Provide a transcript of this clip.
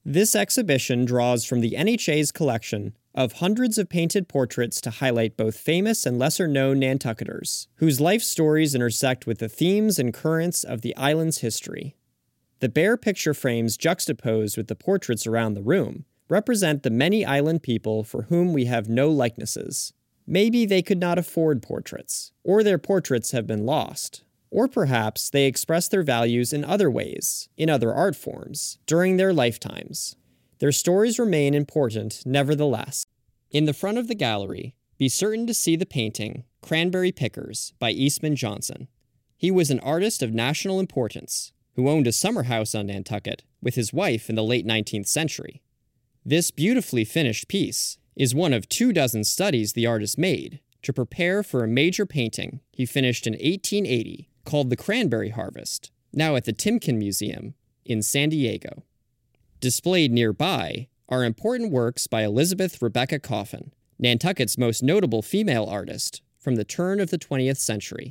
This exhibition draws from the NHA's collection of hundreds of painted portraits to highlight both famous and lesser-known Nantucketers, whose life stories intersect with the themes and currents of the island's history. The bare picture frames juxtaposed with the portraits around the room represent the many island people for whom we have no likenesses. Maybe they could not afford portraits, or their portraits have been lost, or perhaps they express their values in other ways, in other art forms, during their lifetimes. Their stories remain important, nevertheless. In the front of the gallery, be certain to see the painting, Cranberry Pickers, by Eastman Johnson. He was an artist of national importance, who owned a summer house on Nantucket with his wife in the late 19th century. This beautifully finished piece is one of 24 studies the artist made to prepare for a major painting he finished in 1880 called The Cranberry Harvest, now at the Timken Museum in San Diego. Displayed nearby are important works by Elizabeth Rebecca Coffin, Nantucket's most notable female artist from the turn of the 20th century.